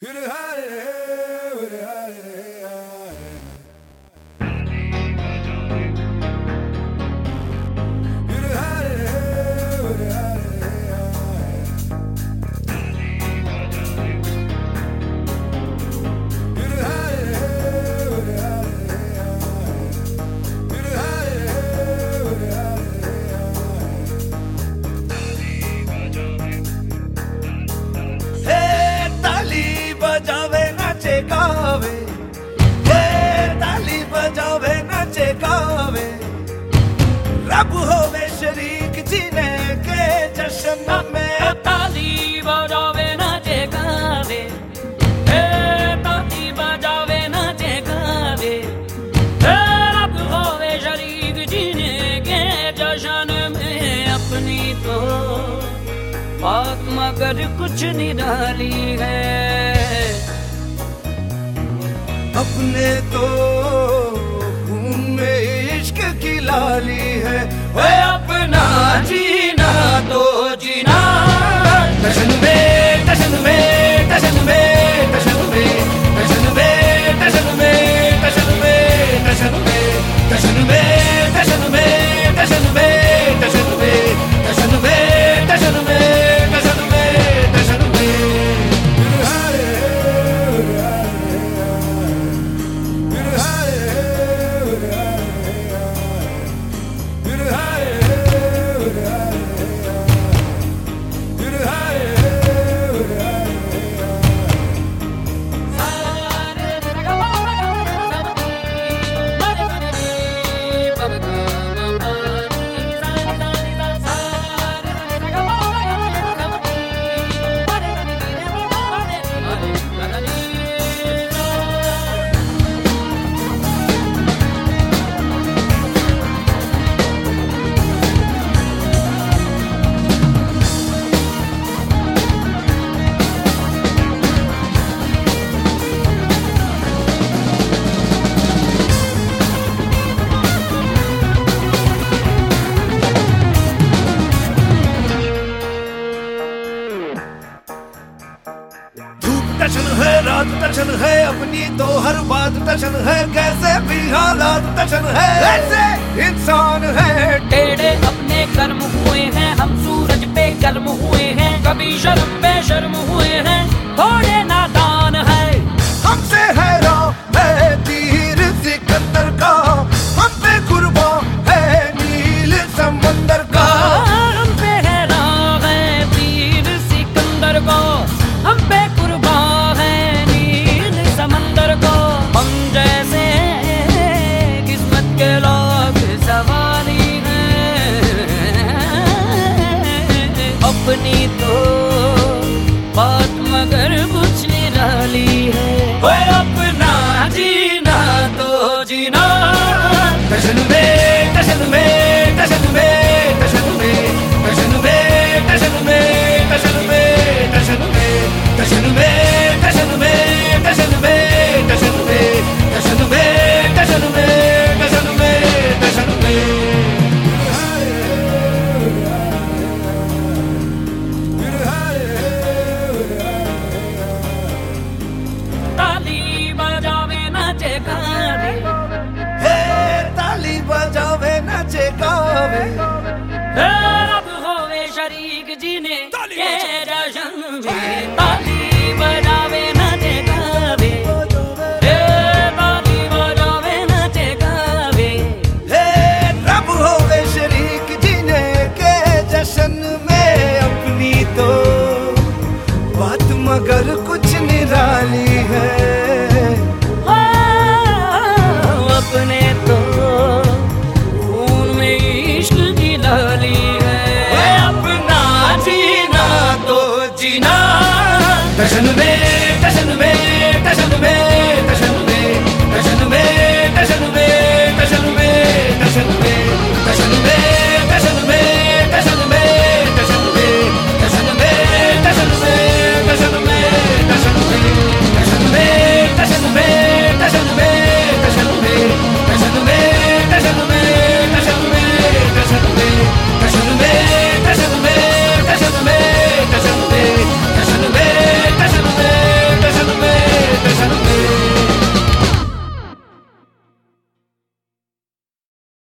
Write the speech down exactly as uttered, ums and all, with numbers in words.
बजावे नाचे गावे, हे ताली बजावे नाचे गावे, रब होवे शरीक जीने के जश्न में। ताली बजावे नाचे गावे, हे ताली बजावे नाचे गावे, हे रब होवे शरीक जीने के जश्न में। अपनी तो बात मगर कुछ निराली है, अपने तो खून में इश्क की लाली है। वो अपना जीना तो जीना, टशन में टशन में टशन में टशन में टशन में टशन में टशन में टशन में टशन में टशन में टशन में टशन में टशन में टशन में टशन है, रात टशन है, अपनी तो हर बात टशन है। कैसे भी हालात टशन है, ऐसे इंसान है। टेढ़े अपने कर्म हुए हैं, हम सूरज पे गर्म हुए हैं। कभी शर्म पे शर्म हुए हैं, थोड़े नादान है। हमसे हैरान है तीर सिकंदर का, हम पे कुर्बान है नील समंदर का। हम पे हैरान है तीर सिकंदर को, हम पे कुर्बान है नील समंदर को। हम जैसे किस्मत के लोग सवारी हैं, अपनी तो बात मगर कुछ निराली है। वो अपना जीना तो जीना, टशन में टशन में टशन में टशन में टशन में टशन में टशन में टशन में टशन में टशन में टशन में टशन में टशन में टशन में टशन में टशन में ताली बजावे नाचे गावे, हे ताली बजावे नाचे गावे, हे रब होवे शरीक जीने के जश्न में। ताली बजावे नाचे गावे, हे ताली बजावे नाचे गावे, हे रब होवे शरीक जीने के जश्न में। अपनी तो बात मगर कुछ निराली है, अपने तो खून में इश्क की लाली है। अपना जीना तो जीना, टशन में टशन में